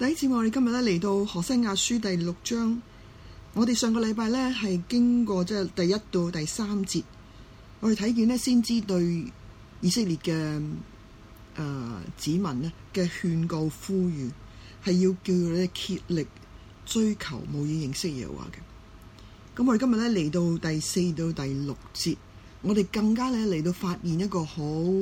第一次我哋今日咧嚟到何西阿書第6章，我哋上個禮拜咧係經過即係第1到第3節，我哋睇見咧先知對以色列嘅子民咧嘅勸告呼籲，係要叫佢哋竭力追求務要認識耶和華嘅。咁我哋今日咧嚟到第4到第6節，我哋更加咧嚟到發現一個好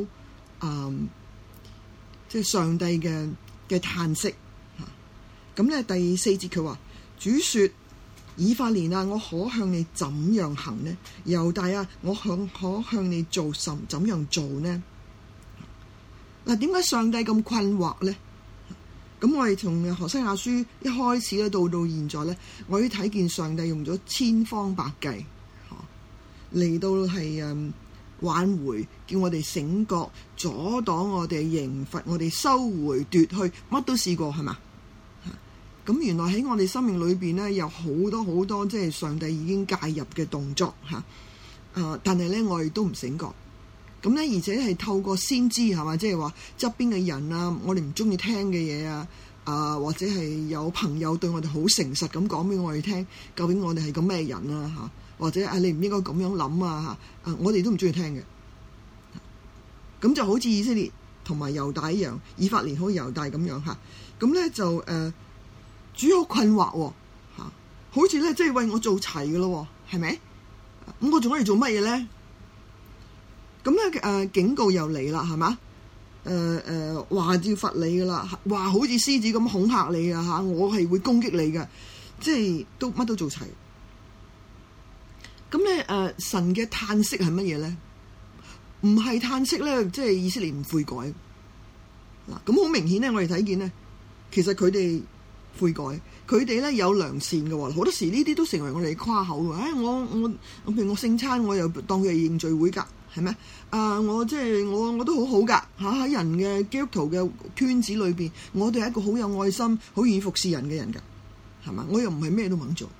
即係上帝嘅嘆息。咁咧第4節佢話：主說，以法蓮啊，我可向你怎樣行呢？猶大啊，我可向你做怎樣做呢？嗱，點解上帝咁困惑呢？咁我哋從何西阿書一開始咧到現在咧，我哋睇見上帝用咗千方百計嚟到係挽回，叫我哋醒覺，阻擋我哋刑罰，我哋收回奪去，乜都試過係嘛？咁原來喺我哋生命裏邊咧，有好多即係上帝已經介入嘅動作嚇，但係咧我哋都唔醒覺。咁咧而且係透過先知係嘛，即係話側邊嘅人啊，我哋唔中意聽嘅嘢啊，或者係有朋友對我哋好誠實咁講俾我哋聽，究竟我哋係個咩人啊嚇，或者你唔應該咁樣諗啊嚇，我哋都唔中意聽嘅。咁就好似以色列同埋猶大一樣，以法蓮好似猶大咁樣嚇，咁咧就主好困惑喎嚇，好似咧即係為我做齊嘅咯，係咪？咁我仲可以做乜嘢咧？咁咧警告又嚟啦，係嘛？話要罰你噶啦，話好似獅子咁恐嚇你啊嚇，我係會攻擊你嘅，即係都乜都做齊。咁咧神嘅嘆息係乜嘢咧？唔係嘆息咧，即係以色列唔悔改嗱。咁好明顯咧，我哋睇見咧，其實佢哋悔改，佢哋咧有良善嘅喎，好多時呢啲都成為我哋誇口嘅。我譬如我聖餐，我又當佢係認罪會㗎，係咪？我即係我都好好㗎嚇，喺人嘅基督徒嘅圈子裏邊，我哋係一個好有愛心、好願意服侍人嘅人㗎，係嘛？我又唔係咩都肯做，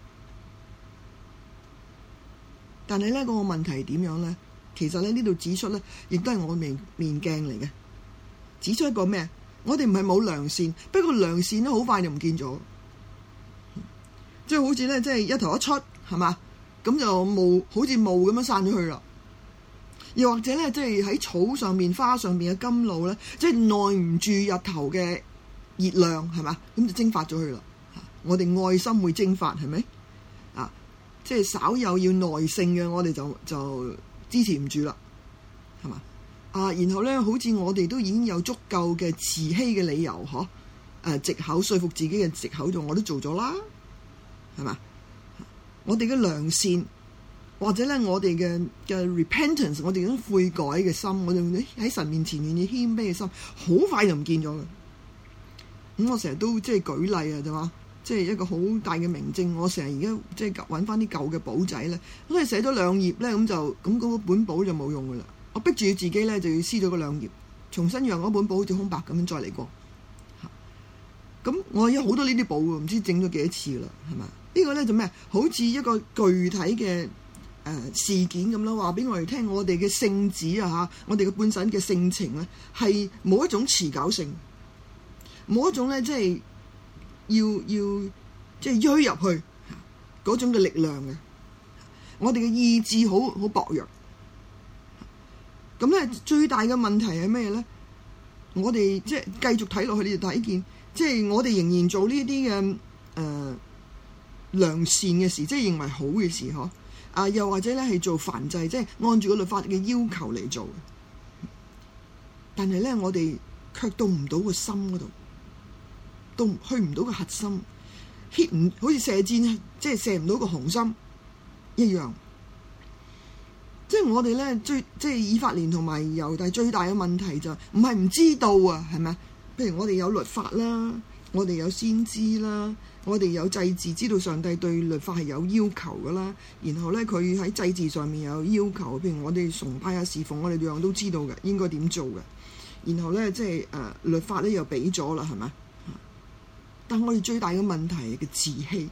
但係咧個問題係點樣咧？其實咧呢度指出咧，亦都係我面鏡嚟嘅，指出一個咩？我哋唔係冇良善，不過良善咧好快就唔見咗，即係好似咧即係一頭一出係嘛，咁就霧好似霧咁樣散咗去啦。又或者咧即係喺草上面、花上面嘅甘露咧，即係耐唔住日頭嘅熱量係嘛，咁就蒸發咗去啦。我哋愛心會蒸發係咪？即係稍有要耐性嘅，我哋就支持唔住啦，係嘛？然後咧，好似我哋都已經有足夠嘅慈禧嘅理由，藉口說服自己嘅藉口我都做咗啦，係嘛？我哋嘅良善，或者咧我哋嘅 repentance， 我哋嗰種悔改嘅心，我哋喺神面前願意謙卑嘅心，好快就唔見咗嘅。咁我成日都即係舉例啊，就話即係一個好大嘅明證。我成日而家即係揾翻啲舊嘅簿仔咧，咁你寫咗2頁咧，咁嗰本簿就冇用噶啦。我逼住自己咧就要撕咗嗰2頁，重新讓嗰本簿好似空白咁樣再嚟過。咁我有好多呢啲簿喎，唔知整咗幾多次啦，係嘛？呢個咧就咩？好似一個具體嘅事件咁啦，話俾我哋聽，我哋嘅聖子啊嚇，我哋嘅半神嘅性情咧，係冇一種持久性，冇一種咧即係要即係推入去嗰種嘅力量嘅。我哋嘅意志好薄弱。咁咧最大嘅問題係咩咧？我哋即係繼續睇落去，你就睇見，即係我哋仍然做呢啲嘅良善嘅事，即係認為好嘅事嗬。又或者咧係做燔祭，即係按住個律法嘅要求嚟做。但係咧，我哋卻到唔到個心嗰度，去唔到個核心，hit 唔好似射箭，即係射唔到個紅心一樣。即係我哋咧即係以法蓮同埋猶大最大嘅問題就唔係唔知道啊，係咪？譬如我哋有律法啦，我哋有先知啦，我哋有祭祀，知道上帝對律法係有要求噶啦。然後咧佢喺祭祀上面有要求，譬如我哋崇拜啊、侍奉，我哋樣樣都知道嘅，應該點做嘅。然後咧即係律法咧又俾咗啦，係咪？但我哋最大嘅問題係嘅自欺。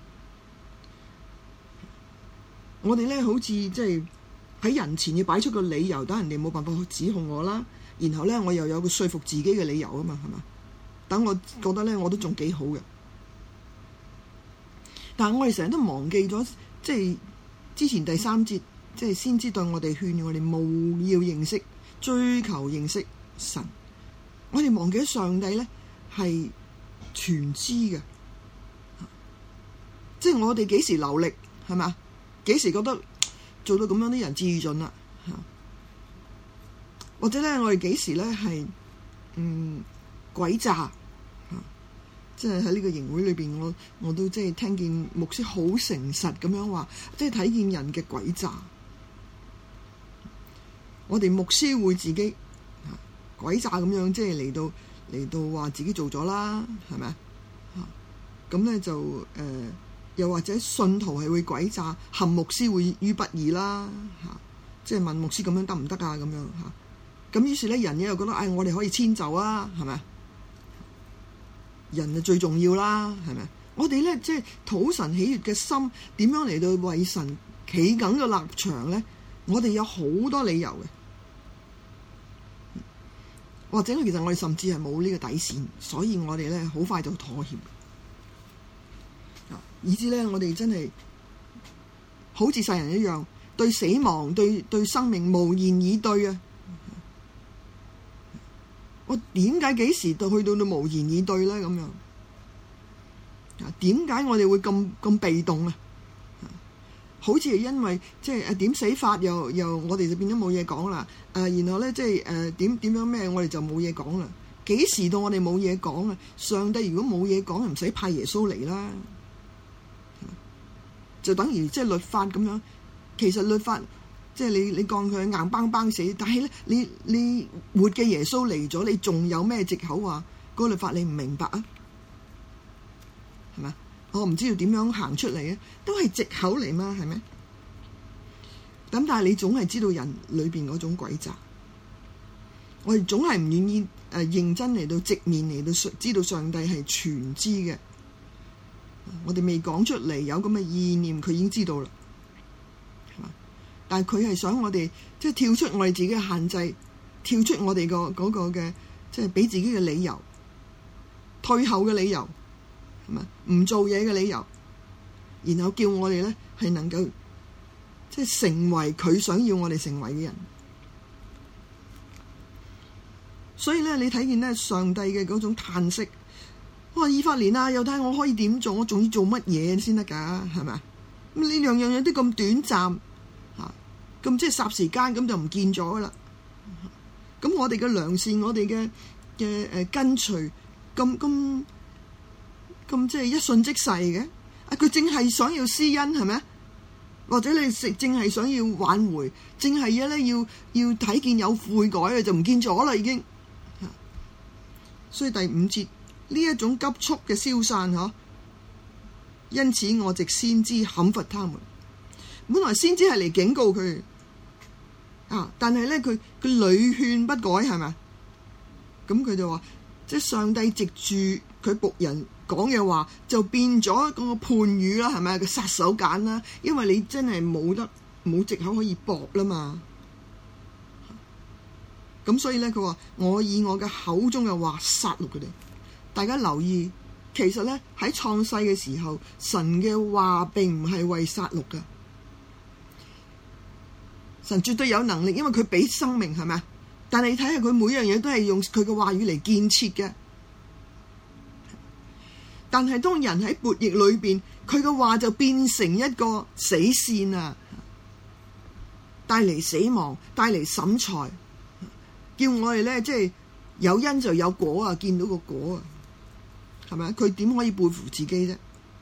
我哋咧好似即係喺人前要擺出個理由，等人哋冇辦法去指控我啦。然後咧我又有個說服自己嘅理由啊嘛，係嘛？ 等我覺得咧我都仲幾好嘅。但係我哋成日都忘記咗，即係之前第3節，即係先知對我哋勸我哋務要認識、追求認識神。我哋忘記咗上帝咧係全知嘅，即係我哋幾時流力係咪？幾時覺得做到咁樣啲人至盡啦？或者咧我哋幾時咧係詭詐？即係喺呢個營會裏邊，我都即係聽見牧師好誠實咁樣話，即係睇見人嘅詭詐。我哋牧師會自己詭詐咁樣，即係嚟到話自己做咗啦，係咪啊？咁咧就又或者信徒係會詭詐，陷牧師會於不義啦，即係問牧師咁樣得唔得啊？咁樣咁於是咧人又覺得我哋可以遷就啊，係咪啊？人就最重要啦，係咪？我哋咧即係討神喜悅嘅心，點樣嚟到為神企緊嘅立場咧？我哋有好多理由嘅，或者其實我哋甚至係冇呢個底線，所以我哋咧好快就妥協，以至咧我哋真係好似世人一樣，對死亡、對生命無言以對啊！我點解幾時到去到無言以對咧？咁樣點解我哋會咁被動啊？好似係因為即係點死法又我哋就變咗冇嘢講啦。然後咧即係點樣咩，我哋就冇嘢講啦。幾時到我哋冇嘢講啊？上帝如果冇嘢講，唔使派耶穌嚟啦，就等於即係律法咁樣。其實律法即係你講佢硬邦邦死，但係咧你活嘅耶穌嚟咗，你仲有咩藉口話嗰個律法你唔明白啊？係咪？我唔知道點樣行出嚟啊，都係藉口嚟嘛，係咪？咁但係你總係知道人裏邊嗰種詭詐，我哋總係唔願意認真嚟到直面嚟到知道上帝係全知嘅。我哋未講出嚟有咁嘅意念，佢已經知道啦。但係佢係想我哋即係跳出我哋自己嘅限制，跳出我哋嗰個嘅即係俾自己嘅理由，退後嘅理由，係咪唔做嘢嘅理由，然後叫我哋咧係能夠即係成為佢想要我哋成為嘅人。所以咧，你睇見咧上帝嘅嗰種嘆息，我話以法蓮啊，又睇我可以點做，我仲要做乜嘢先得㗎？係咪？咁呢樣樣都咁短暫。咁即係霎時間咁就唔見咗噶啦。咁我哋嘅良善，我哋嘅跟隨，咁即係一瞬即逝嘅。佢淨係想要施恩係咪？或者你淨係想要挽回，淨係咧要睇見有悔改嘅就唔見咗啦已經。所以第5節呢一種急速嘅消散因此我藉先知砍伐他們。本來先知係嚟警告佢但係咧佢屢勸不改係咪？咁佢就話，即係上帝藉住佢僕人講嘅話，就變咗嗰個判語啦，係咪？個殺手鐧啦，因為你真係冇藉口可以駁啦嘛。咁所以咧，佢話我以我嘅口中嘅話殺戮佢哋。大家留意，其實咧喺創世嘅時候，神嘅話並唔係為殺戮噶。神絕對有能力，因為佢俾生命係咪？但係你睇下佢每樣嘢都係用佢嘅話語嚟建設嘅。但係當人喺悖逆裏邊，佢嘅話就變成一個死線啊，帶嚟死亡，帶嚟審裁，叫我哋咧即係有因就有果啊，見到個果啊，係咪？佢點可以背負自己啫？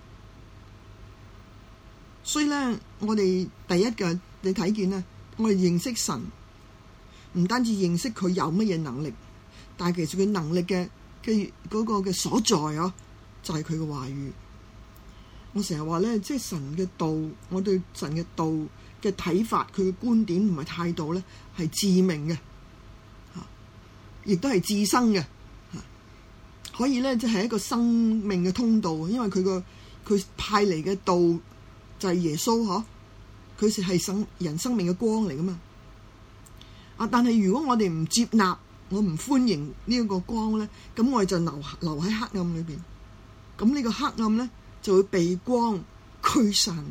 所以咧，我哋第一個你睇見咧。我哋認識神，唔單止認識佢有乜嘢能力，但係其實佢能力嘅嗰個嘅所在就係佢嘅話語。我成日話咧，即係神嘅道，我對神嘅道嘅睇法，佢嘅觀點同埋態度咧，係致命嘅，亦都係至生嘅，可以咧即係一個生命嘅通道，因為佢派嚟嘅道就係耶穌佢係人生命嘅光嚟噶嘛。但係如果我哋唔接納， 我唔歡迎呢一個光咧，咁我哋就留喺黑暗裏邊。咁呢個黑暗咧就會被光驅散。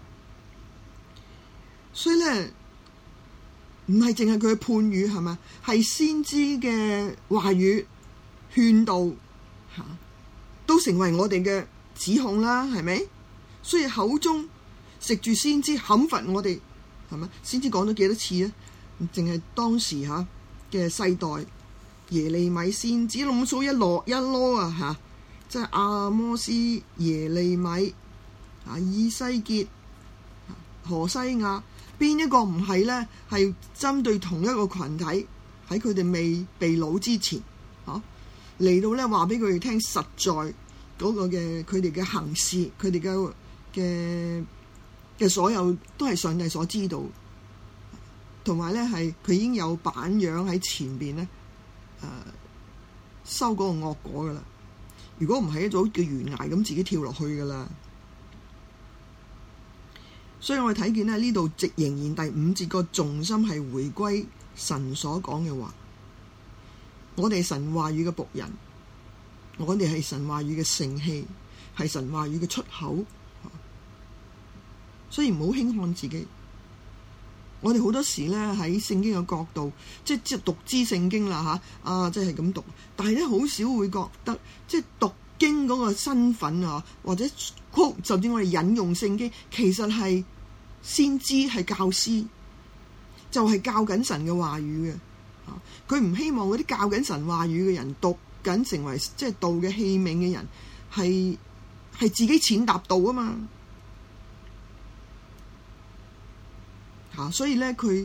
所以咧，唔係淨係佢嘅判語係咪？係先知嘅話語勸導嚇，都成為我哋嘅指控啦，係咪？所以口中食住先知砍伐我哋，係咪？先知講咗幾多次啊？淨係當時嚇嘅世代耶利米先知，咁數一籮啊嚇，即係阿摩斯、耶利米、以西結、何西亞，邊一個唔係咧？係針對同一個群體，喺佢哋未被擄之前，嚟到咧話俾佢哋聽，實在嗰個嘅佢哋嘅行事，佢哋嘅所有都係上帝所知道。同埋咧，係佢已經有板樣喺前邊咧，收嗰個惡果噶啦。如果唔係，一早叫懸崖咁自己跳落去噶啦。所以我哋睇見咧，呢度仍然第5節個重心係回歸神所講嘅話。我哋係神話語嘅僕人，我哋係神話語嘅盛器，係神話語嘅出口。所以唔好輕看自己。我哋好多時咧喺聖經嘅角度，即係讀知聖經啦嚇，即係咁讀。但係咧好少會覺得，即係讀經嗰個身份啊，或者甚至我哋引用聖經，其實係先知係教師，就係教緊神嘅話語嘅。佢唔希望嗰啲教緊神話語嘅人讀緊成為即係道嘅器皿嘅人，係自己踐踏道啊嘛。所以咧，佢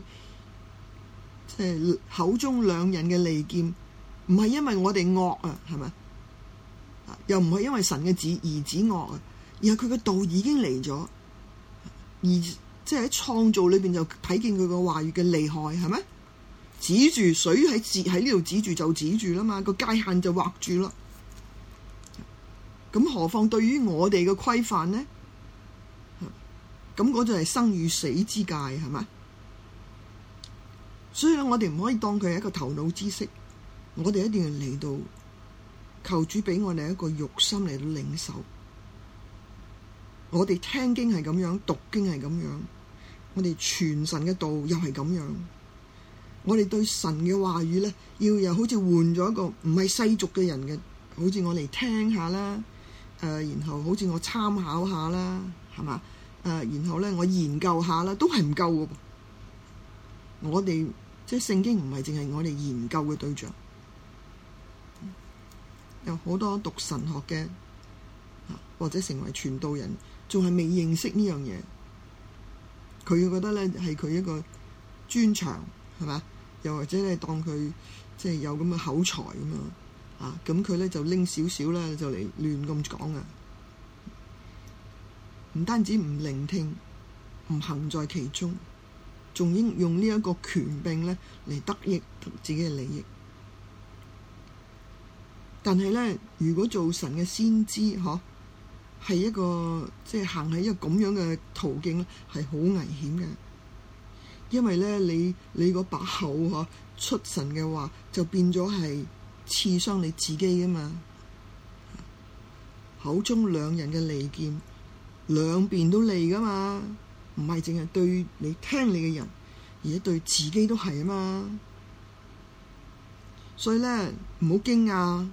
口中兩刃嘅利劍，唔係因為我哋惡啊，係咪？又唔係因為神嘅兒子惡啊，而係佢嘅道已經嚟咗，而即係喺創造裏邊就睇見佢個話語嘅厲害，係咪？指住水喺呢度指住就指住啦嘛，個界限就畫住啦。咁何況對於我哋嘅規範呢？咁嗰就係生與死之界，係咪？所以咧，我哋唔可以當佢係一個頭腦知識，我哋一定要嚟到求主俾我哋一個肉心嚟到領受。我哋聽經係咁樣，讀經係咁樣，我哋傳神嘅道又係咁樣。我哋對神嘅話語咧，又好似換咗一個唔係世俗嘅人嘅，好似我嚟聽下啦，然後好似我參考下啦，係嘛？然後咧，我研究下啦，都係唔夠嘅。我哋即係聖經唔係淨係我哋研究嘅對象，有好多讀神學嘅，或者成為傳道人，仲係未認識呢樣嘢。佢覺得咧係佢一個專長，係嘛？又或者咧當佢即係有咁嘅口才咁樣，咁佢咧就拎少少啦，就嚟亂咁講啊！唔單止唔聆聽，唔行在其中，仲應用呢一個權柄咧嚟得益自己嘅利益。但係咧，如果做神嘅先知，係一個即係行喺一個咁樣嘅途徑咧，係好危險嘅。因為咧，你嗰把口出神嘅話，就變咗係刺傷你自己啊嘛。口中兩刃嘅利劍，兩邊都利噶嘛，唔係淨係對你聽你嘅人，而且對自己都係啊嘛。所以咧，唔好驚訝。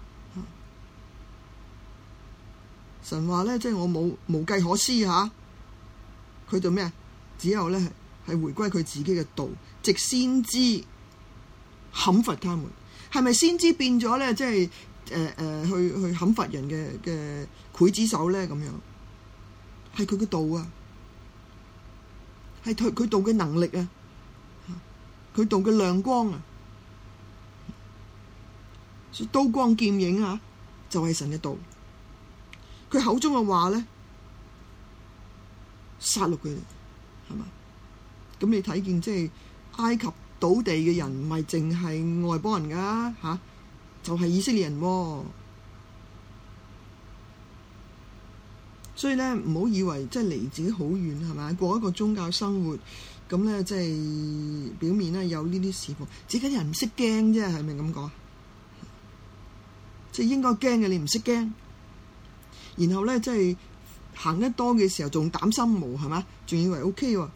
神話咧，即係我無計可施嚇。佢做咩？只有咧係回歸佢自己嘅道，藉先知砍伐他們。係咪先知變咗咧？即係去砍伐人嘅劊子手咧？咁樣係佢嘅道啊，係佢道嘅能力啊，佢道嘅亮光啊，所以刀光劍影啊，就係神嘅道。佢口中嘅話咧，殺戮佢哋，係嘛？咁你睇見即係埃及倒地嘅人，唔係淨係外邦人噶嚇，就係以色列人喎。 所以咧唔好以為即係離自己好遠係咪？過一個宗教生活咁咧，即係表面咧有呢啲事奉，自己人唔識驚啫，係咪咁講？即係應該驚嘅，你唔識驚，然後咧即係行得多嘅時候仲膽心毛係嘛？仲以為 OK 喎。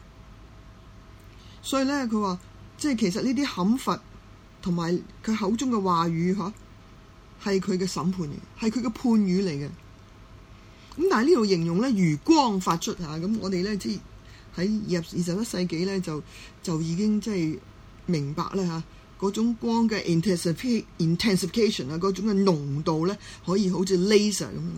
所以咧佢話，即係其實呢啲砍伐同埋佢口中嘅話語嚇，係佢嘅審判嚟，係佢嘅判語嚟嘅。咁但係呢度形容咧如光發出嚇，咁我哋咧即係喺入21世紀咧就已經即係明白咧嚇，嗰種光嘅 intensification 啊，嗰種嘅濃度咧可以好似 laser 咁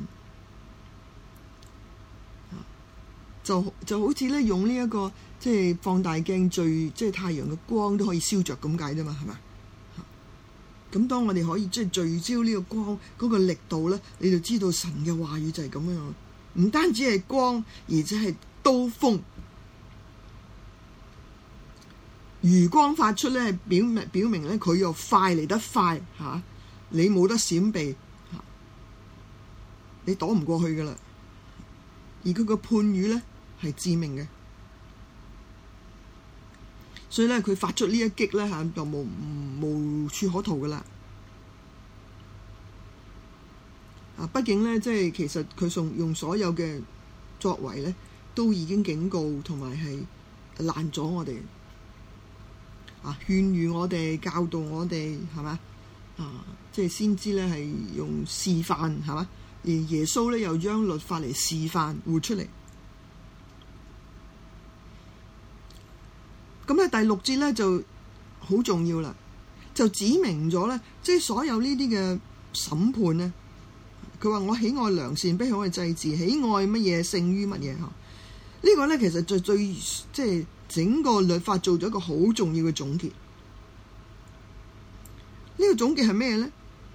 樣，就好似咧用呢一個即係放大鏡即係太陽嘅光都可以燒着咁解啫嘛，係咪？咁當我哋可以即係聚焦呢個光嗰個力度咧，你就知道神嘅話語就係咁樣，唔單止係光，而且係刀鋒。如光發出咧，表明咧佢又快嚟得快嚇，你冇得閃避嚇，你躲唔過去噶啦。而佢個判語咧係致命嘅，所以咧佢發出呢一擊咧嚇就無處可逃噶啦。畢竟咧即係其實佢用所有嘅作為咧，都已經警告同埋係攔咗我哋。勸喻我哋，教導我哋，係嘛？即係先知咧係用示範，係嘛？而耶穌咧又將律法嚟示範活出嚟。咁咧第6節咧就好重要啦，就指明咗咧，即係所有呢啲嘅審判咧，佢話我喜愛良善，不喜愛祭祀，喜愛乜嘢勝於乜嘢？呢個咧其實最即係。整個律法做咗一個好重要嘅總結，呢個總結係咩咧？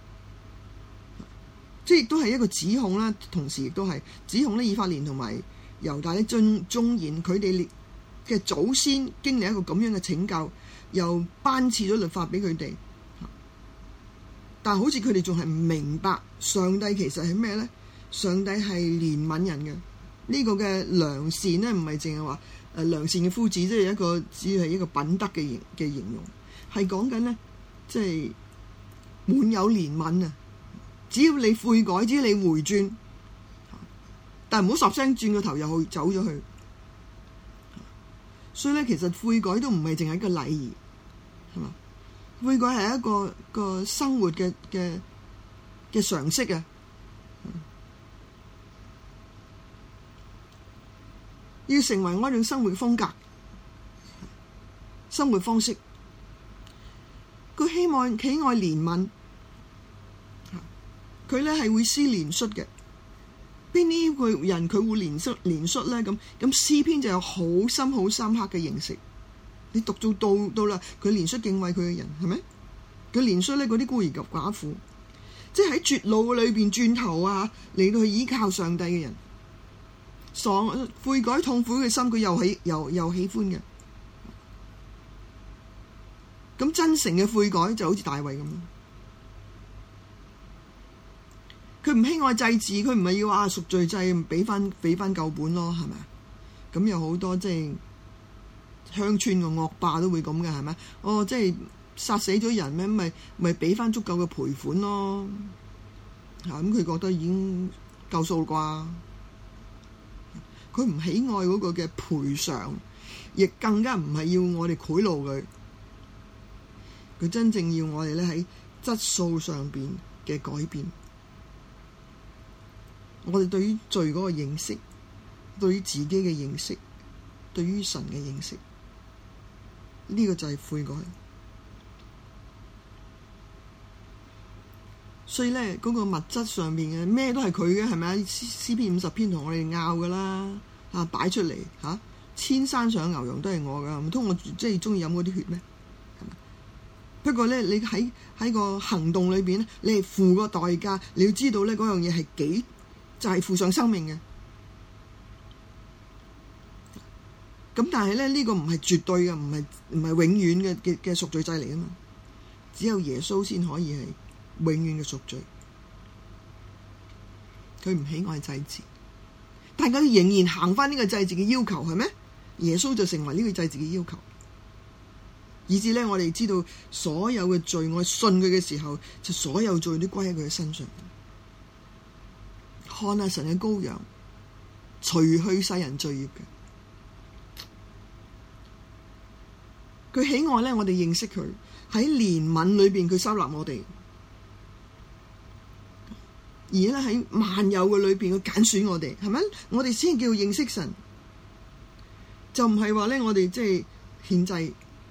即係亦都係一個指控啦，同時亦都係指控咧以法蓮同埋猶大咧縱然佢哋嘅祖先經歷一個咁樣嘅拯救，又頒賜咗律法俾佢哋，但係好似佢哋仲係唔明白上帝其實係咩咧？上帝係憐憫人嘅，呢個嘅良善咧唔係淨係話良善嘅夫子，即係一個只係一個品德嘅形容，係講緊咧，即係滿有憐憫啊！只要你悔改，只要你回轉，但係唔好十聲轉個頭又去走咗去。所以咧，其實悔改都唔係淨係一個禮儀，係嘛？悔改係一個生活嘅常識啊！要成為我一種生活風格、生活方式。佢喜愛憐憫，佢咧係會施憐恤嘅。邊啲個人佢會憐恤咧？咁詩篇就有好深刻嘅認識。你讀到啦，佢憐恤敬畏佢嘅人係咪？佢憐恤咧嗰啲孤兒及寡婦，即係喺絕路裏邊轉頭啊，嚟到去依靠上帝嘅人。悔改痛苦嘅心，佢又喜歡嘅。咁真誠嘅悔改就好似大衛咁，佢唔喜愛祭祀，佢唔係要贖罪祭，俾翻舊本咯，係咪？咁有好多即係鄉村嘅惡霸都會咁嘅，係咪？即係殺死咗人咩？咪俾翻足夠嘅賠款咯。咁佢覺得已經夠數啩。佢唔喜愛嗰個嘅賠償，亦更加唔係要我哋賄賂佢。佢真正要我哋咧喺質素上邊嘅改變。我哋對於罪嗰個認識，對於自己嘅認識，對於神嘅認識，呢個就係悔改。所以咧，嗰個物質上面嘅咩都係佢嘅，係咪啊？詩篇50篇同我哋拗噶啦，擺出嚟千山上牛羊都係我噶，唔通我即係中意飲嗰啲血咩？係咪？不過咧，你喺個行動裏邊咧，你係付個代價，你要知道咧嗰樣嘢係幾就係付上生命嘅。咁但係咧呢個唔係絕對嘅，唔係永遠嘅贖罪祭嚟啊嘛，只有耶穌先可以係永遠嘅贖罪。佢唔喜愛祭祀， 但佢仍然行翻呢個祭祀嘅要求，係咩？耶穌就成為呢個祭祀嘅要求，以至咧我哋知道所有嘅罪，我信佢嘅時候，就所有罪都歸喺佢嘅身上。看下神嘅羔羊，除去世人罪孽嘅。佢喜愛咧，我哋認識佢喺憐憫裏邊，佢收納我哋。而咧喺萬有嘅裏邊，佢揀選我哋，係咪？我哋先叫認識神，就唔係話咧，我哋即係獻祭。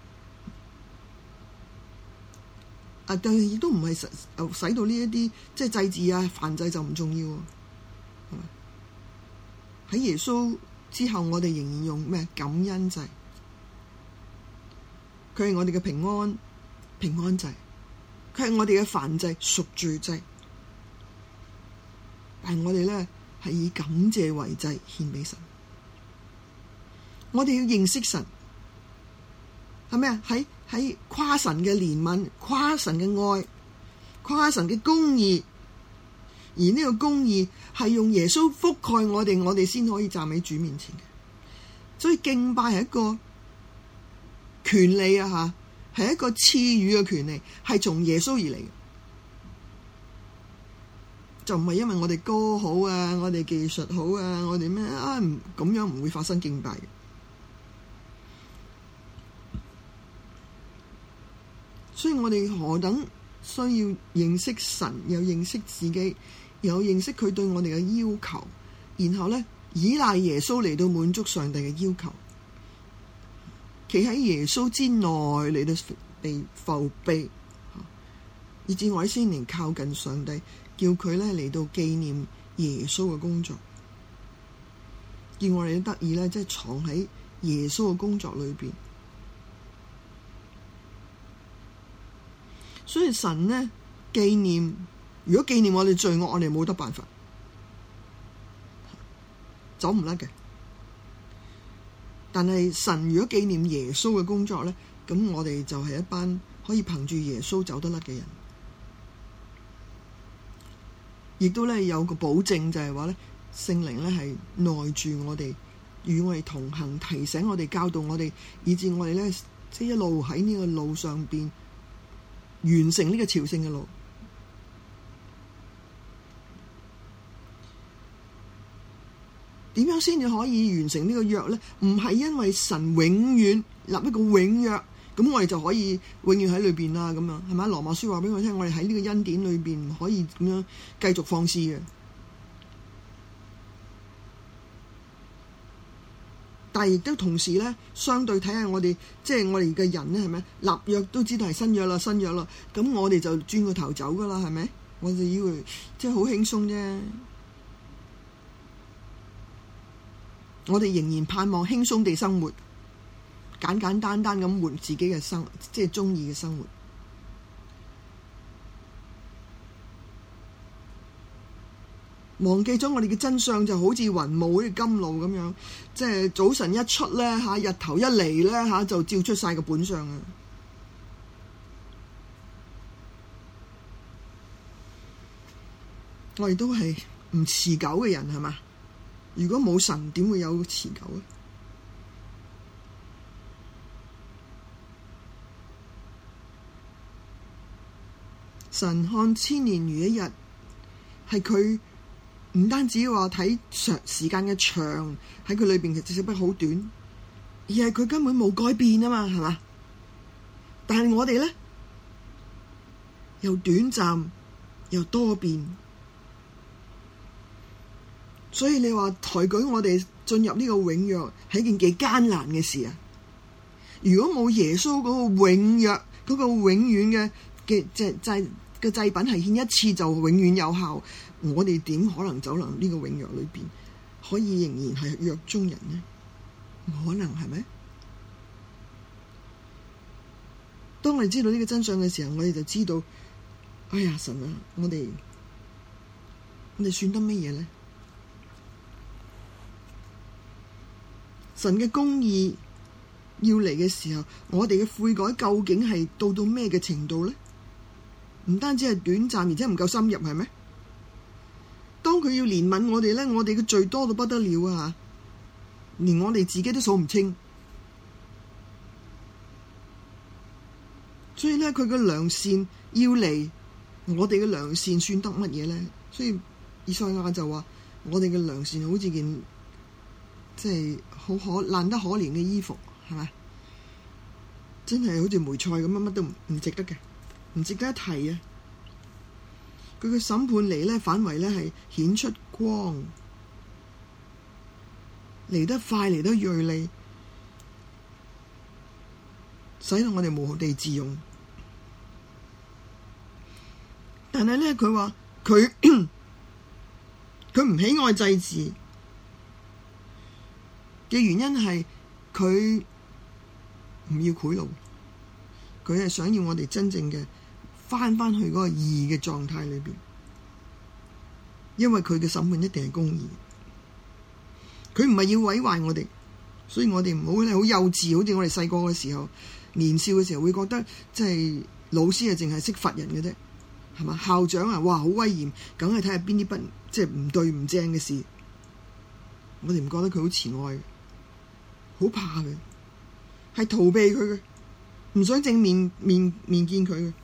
但係亦都唔係使到呢一啲即係祭祀啊、燔祭就唔重要。喺耶穌之後，我哋仍然用咩感恩祭？佢係我哋嘅平安祭，佢係我哋嘅燔祭、贖罪祭。但係我哋咧係以感謝為祭獻俾神。我哋要認識神，係咩啊？喺誇神嘅憐憫、誇神嘅愛、誇神嘅公義。而呢個公義係用耶穌覆蓋我哋先可以站喺主面前嘅。所以敬拜係一個權利啊，係一個賜予嘅權利，係從耶穌而嚟嘅，就唔係因為我哋歌好啊，我哋技術好啊，我哋咩啊，咁樣唔會發生敬拜嘅。所以我哋何等需要認識神，又認識自己，又認識佢對我哋嘅要求，然後咧依賴耶穌嚟到滿足上帝嘅要求，企喺耶穌之內嚟到被覆庇，以至我哋先能靠近上帝，叫佢咧嚟到紀念耶穌嘅工作，叫我哋得以咧即係藏喺耶穌嘅工作裏邊。所以神呢紀念，如果紀念我哋罪惡，我哋冇得辦法，走唔甩嘅。但係神如果紀念耶穌嘅工作咧，咁我哋就係一班可以憑住耶穌走得甩嘅人。亦都咧有個保證，就係話咧聖靈咧係內住我哋，與我哋同行，提醒我哋，教導我哋，以致我哋咧即係一路喺呢個路上邊完成呢個朝聖嘅路。點樣先至可以完成呢個約呢？唔係因為神永遠立一個永約，咁我哋就可以永遠喺裏邊啦。咁樣係咪？羅馬書話俾我聽，我哋喺呢個恩典裏邊唔可以咁樣繼續放肆嘅。但係亦都同時咧，相對睇下我哋，即係我哋嘅人咧，係咪立約都知道係新約啦，咁我哋就轉個頭走噶啦，係咪？我哋以為即係好輕鬆啫。我哋仍然盼望輕鬆地生活，簡簡單單咁活自己嘅即係中意嘅生活。忘記咗我哋嘅真相，就好似雲霧好似甘露咁樣，即係早晨一出咧嚇，日頭一嚟咧嚇，就照出晒個本相啊！我哋都係唔持久嘅人，係嘛？如果冇神，點會有持久啊？神看千年如一日，係佢唔單止話睇時間嘅長喺佢裏邊，其實只不過好短，而係佢根本冇改變啊嘛，係嘛？但係我哋咧又短暫又多變。所以你話抬舉我哋進入呢個永約係一件幾艱難嘅事啊！如果冇耶穌嗰個永約嗰個永遠嘅祭品係獻一次就永遠有效，我哋點可能走入呢個永約裏邊，可以仍然係約中人呢？唔可能，係咪？當我哋知道呢個真相嘅時候，我哋就知道，哎呀神啊，我哋算得乜嘢呢？神嘅公義要嚟嘅時候，我哋嘅悔改究竟係到咩嘅程度呢？唔單止係短暫，而且唔夠深入，係咩？當佢佢要憐憫我哋咧，我哋嘅罪多到不得了啊！連我哋自己都數唔清。所以咧，佢嘅良善要嚟，我哋嘅良善算得乜嘢咧？所以以賽亞就話：我哋嘅良善好似件即係好爛得可憐嘅衣服，係咪？真係好似梅菜咁樣，乜都唔值得嘅，唔值得一提啊！佢嘅審判嚟咧，反為咧係顯出光，嚟得快，嚟得銳利，使到我哋無地自容。但係咧，佢話佢唔喜愛祭祀嘅原因係佢唔要賄賂，佢係想要我哋真正嘅返去嗰個義嘅狀態裏邊，因為佢嘅審判一定係公義，佢唔係要毀壞我哋，所以我哋唔好咧好幼稚，好似我哋細個嘅時候、年少嘅時候會覺得即係老師係淨係識罰人嘅啫，係嘛？校長啊，哇好威嚴，梗係睇下邊啲即係唔對唔正嘅事，我哋唔覺得佢好慈愛嘅，好怕嘅，係逃避佢嘅，唔想正面見佢嘅。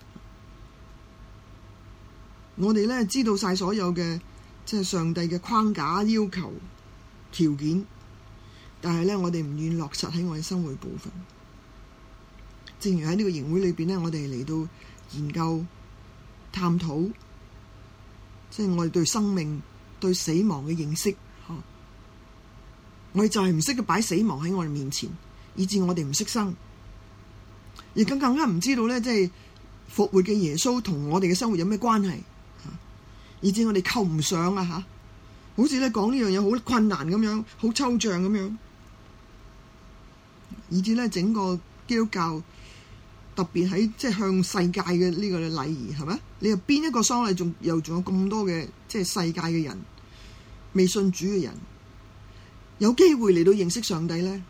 我哋咧知道晒所有嘅即係上帝嘅框架、要求、條件，但係咧我哋唔願落實喺我哋生活部分。正如喺呢個營會裏邊咧，我哋嚟到研究、探討，即係我哋對生命、對死亡嘅認識。我哋就係唔識得擺死亡喺我哋面前，以致我哋唔識生，亦更加唔知道咧，即係復活嘅耶穌同我哋嘅生活有咩關係。以致我哋扣唔上啊！好似咧講呢樣嘢好困難咁樣，好抽象咁樣，以致咧整個基督教特別喺即係向世界嘅呢個禮儀係咪？你又邊一個喪禮仲有咁多嘅即係世界嘅人未信主嘅人有機會嚟到認識上帝咧？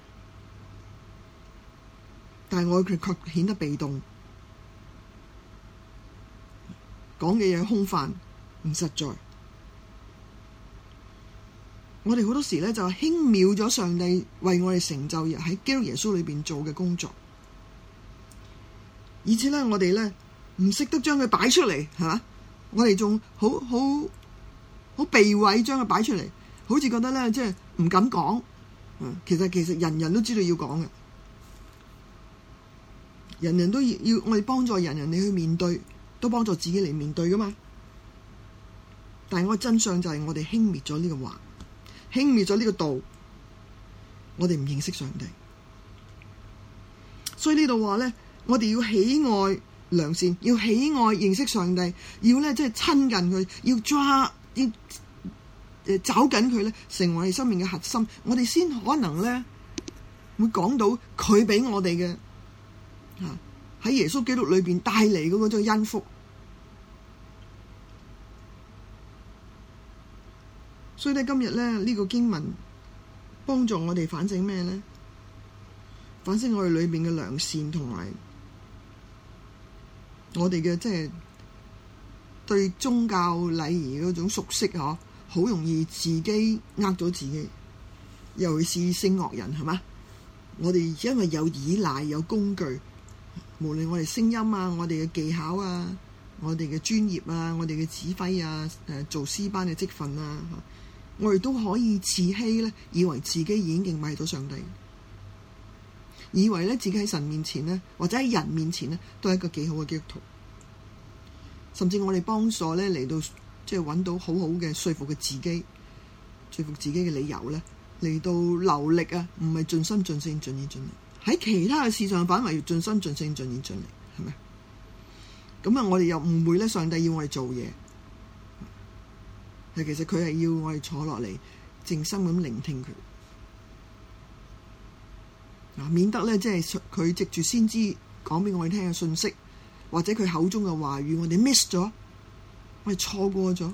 但係我哋卻顯得被動，講嘅嘢空泛。唔實在，我哋好多時咧就輕蔑咗上帝為我哋成就喺基督耶穌裏邊做嘅工作，以至咧我哋咧唔識得將佢擺出嚟，係嘛？我哋仲好避諱將佢擺出嚟，好似覺得咧即係唔敢講。其實人人都知道要講嘅，人人都要我哋幫助人哋去面對，都幫助自己嚟面對噶嘛。但係我真相就係我哋輕蔑咗呢個話，輕蔑咗呢個道，我哋唔認識上帝。所以呢度話咧，我哋要喜愛良善，要喜愛認識上帝，要咧即係親近佢，要找緊佢咧，成為我哋生命嘅核心，我哋先可能咧會講到佢俾我哋嘅喺耶穌基督裏邊帶嚟嘅嗰種恩福。所以咧今日咧呢個經文幫助我哋反省咩咧？反省我哋裏面嘅良善，同埋我哋嘅即係對宗教禮儀嗰種熟悉，好容易自己呃咗自己，尤其是聖樂人係嘛？我哋因為有依賴有工具，無論我哋聲音啊、我哋嘅技巧啊、我哋嘅專業啊、我哋嘅指揮啊、做詩班嘅職分啊，我哋都可以自欺咧，以為自己已經敬拜到上帝，以為咧自己喺神面前咧，或者喺人面前咧，都係一個幾好嘅基督徒。甚至我哋幫助咧嚟到即係揾到好好嘅說服嘅自己，說服自己嘅理由咧，嚟到流力啊，唔係盡心盡性盡意盡力。喺其他嘅事上反為要盡心盡性盡意盡力，係咪？咁啊，我哋又誤會咧，上帝要我哋做嘢。其實佢係要我哋坐落嚟靜心咁聆聽佢，免得咧即係佢藉住先知講俾我哋聽嘅信息，或者佢口中嘅話語，我哋 miss 咗，我哋錯過咗。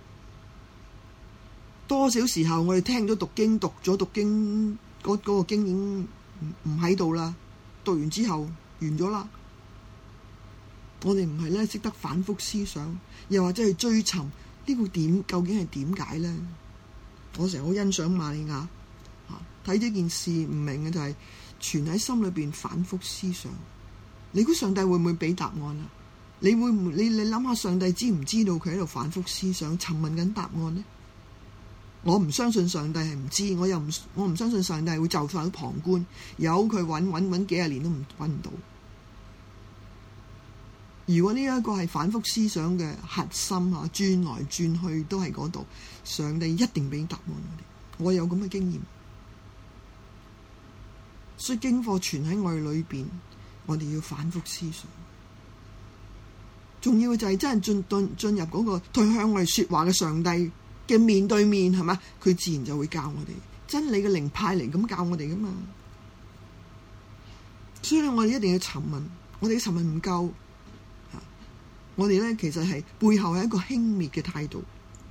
多少時候我哋聽咗讀經，讀經嗰個經已經唔喺度啦，讀完之後完咗啦。我哋唔係咧識得反覆思想，又或者去追尋呢個點究竟係點解咧？我成日好欣賞瑪利亞，睇呢件事唔明嘅就係存喺心裏邊反覆思想。你估上帝會唔會俾答案啊？你會唔會你諗下上帝知唔知道佢喺度反覆思想尋問緊答案呢？我唔相信上帝係唔知，我唔相信上帝會就快旁觀，由佢揾幾廿年都揾唔到。如果呢一個係反覆思想嘅核心轉來轉去都係嗰度，上帝一定俾答案我哋。我有咁嘅經驗，所以經課存喺我哋裏邊，我哋要反覆思想。重要嘅就係真係進入嗰個對向我哋說話嘅上帝嘅面對面，係嘛？佢自然就會教我哋真理嘅靈派嚟咁教我哋噶嘛。所以咧，我哋一定要詢問，我哋嘅詢問唔夠，我哋咧其實係背後係一個輕蔑嘅態度。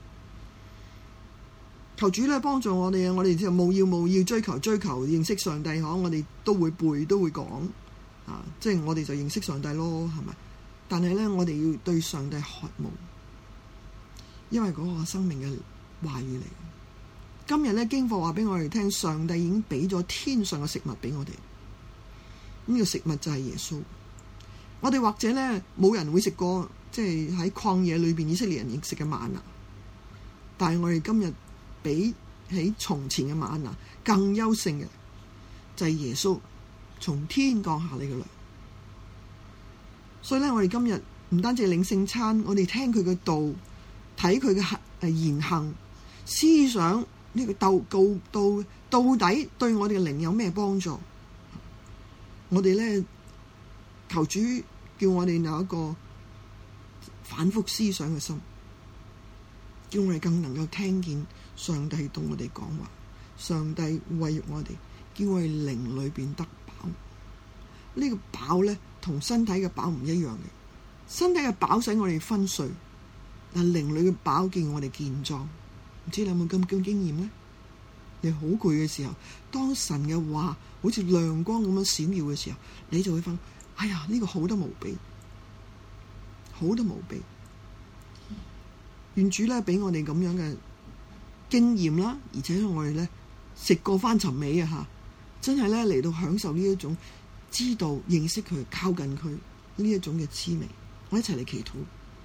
求主咧幫助我哋啊！我哋就務要追求認識上帝，我哋都會背都會講即係我哋就認識上帝咯，係咪？但係咧，我哋要對上帝渴慕，因為嗰個生命嘅話語嚟。今日咧經課話俾我哋聽，上帝已經俾咗天上嘅食物俾我哋。呢個食物就係耶穌。我哋或者咧冇人會食過，即係喺曠野裏邊以色列人食嘅嗎哪，但係我哋今日比起從前嘅嗎哪更優勝嘅，就係耶穌從天降下嚟嘅糧。所以咧，我哋今日唔單止領聖餐，我哋聽佢嘅道，睇佢嘅言行，思想呢個到底對我哋嘅靈有咩幫助？我哋咧求主叫我哋有一個反覆思想嘅心，叫我哋更能夠聽見上帝同我哋講話，上帝餵育我哋，叫我哋靈裏邊得飽。呢個飽咧同身體嘅飽唔一樣嘅，身體嘅飽使我哋昏睡，但靈裏嘅飽叫我哋健壯。唔知你有冇咁經驗咧？你好攰嘅時候，當神嘅話好似亮光咁樣閃耀嘅時候，你就會發覺，哎呀，呢個好得無比，好得無比。願主咧俾我哋咁樣嘅經驗啦，而且我哋咧食過翻尋味啊，真係咧嚟到享受呢一種知道認識佢靠近佢呢一種嘅滋味。我一齊嚟祈禱。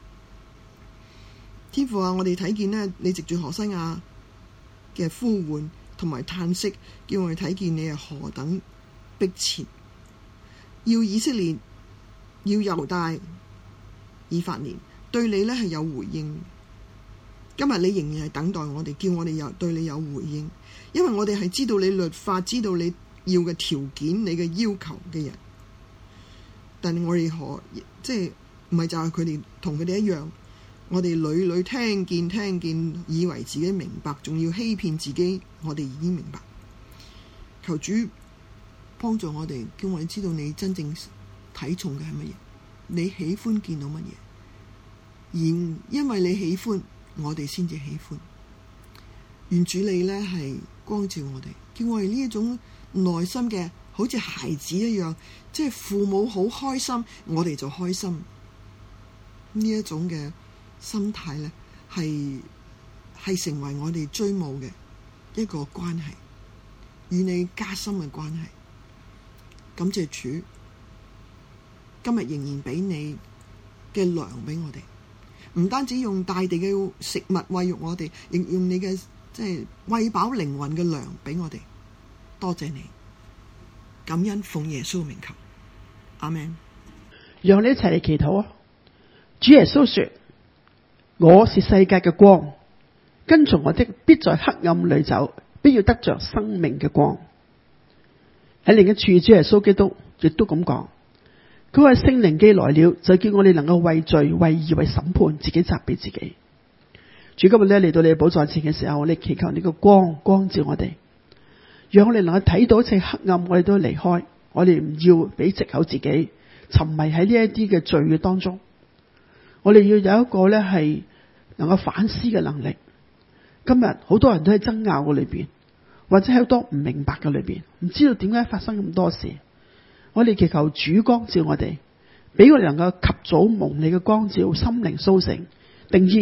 天父啊，我哋睇見呢，你藉住何西阿嘅呼喚同埋嘆息，叫我哋睇見你係何等迫切，要以色列、要猶大、以法蓮對你呢係有回應。今日你仍然係等待我哋，叫我哋對你有回應，因為我哋係知道你律法，知道你要嘅條件，你嘅要求嘅人。但係我哋即係唔係就係佢哋同佢哋一樣，我哋屢屢聽見，以為自己明白，仲要欺騙自己，我哋已經明白。求主幫助我哋，叫我哋知道你真正睇重嘅係乜嘢，你喜歡見到乜嘢，而因為你喜歡，我哋先至喜歡。願主你呢係光照我哋，叫我哋呢一種內心嘅好似孩子一樣，即係父母好開心，我哋就開心。呢一種嘅心態呢，係成為我哋追慕嘅一個關係，與你加深嘅關係。感謝主，今日仍然俾你嘅糧俾我哋，唔單止用大地嘅食物餵育我哋，亦用你嘅即係餵飽靈魂嘅糧俾我哋。多謝你，感恩奉耶穌名求，阿們。 讓你一齊嚟祈禱啊！主耶穌說：我是世界嘅光，跟從我的必在黑暗裏走，必要得着生命嘅光。喺另一處，主耶穌基督亦都咁講，佢話聖靈既來了，就叫我哋能夠為罪、為義、為審判，自己責備自己。主今日咧嚟到你嘅寶座前嘅時候，我哋祈求你個光照我哋，讓我哋能夠睇到一切黑暗，我哋都離開，我哋唔要俾藉口自己沉迷喺呢一啲嘅罪嘅當中。我哋要有一個咧係能夠反思嘅能力。今日好多人都喺爭拗嘅裏邊，或者喺好多唔明白嘅裏邊，唔知道點解發生咁多事。我哋祈求主光照我哋，俾我哋能夠及早蒙你嘅光照，心靈甦醒，定意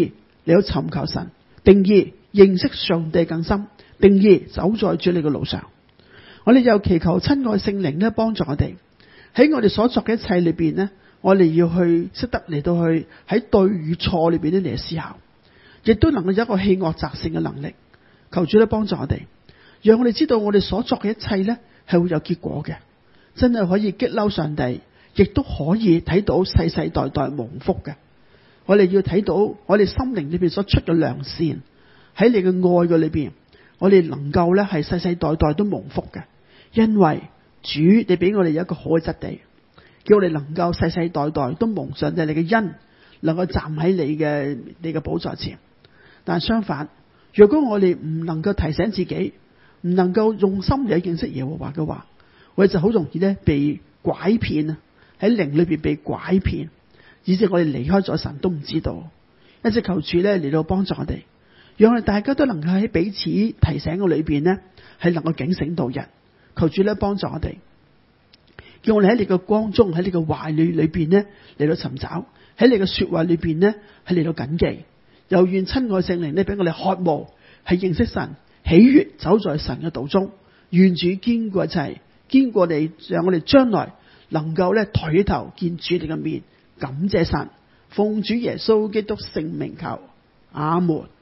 嚟到尋求神，定義認識上帝更深，定義走在主你嘅路上。我哋又祈求親愛聖靈咧幫助我哋喺我哋所作嘅一切裏邊呢，我哋要去識得嚟到去喺對與錯裏邊咧嚟思考，亦都能夠有一個棄惡擇善嘅能力。求主咧幫助我哋，讓我哋知道我哋所作嘅一切呢係會有結果嘅，真係可以激嬲上帝，亦都可以睇到世世代代蒙福嘅。我哋要睇到我哋心靈裏邊所出嘅良善，喺你嘅愛嘅裏邊，我哋能夠咧係世世代代都蒙福嘅，因為主你俾我哋有一個好嘅質地，叫我哋能夠世世代代都蒙上帝你嘅恩，能夠站喺你嘅寶座前。但相反，若果我哋唔能夠提醒自己，唔能夠用心嚟認識耶和華嘅話，我哋就好容易咧被拐騙啊！喺靈裏邊被拐騙，以致我哋離開咗神都唔知道。一直求主咧嚟到幫助我哋，讓我哋大家都能夠喺彼此提醒嘅裏邊呢，係能夠警醒到人。求主咧幫助我哋，叫我哋喺你嘅光中，喺你嘅懷裏裏邊呢嚟到尋找，喺你嘅說話裏邊呢係嚟到謹記。又願親愛聖靈呢俾我哋渴慕係認識神，喜悅走在神嘅道中。願主堅固一切，堅固你，讓我哋將來能夠咧抬起頭見主你嘅面，感謝神，奉主耶穌基督聖名求，阿門。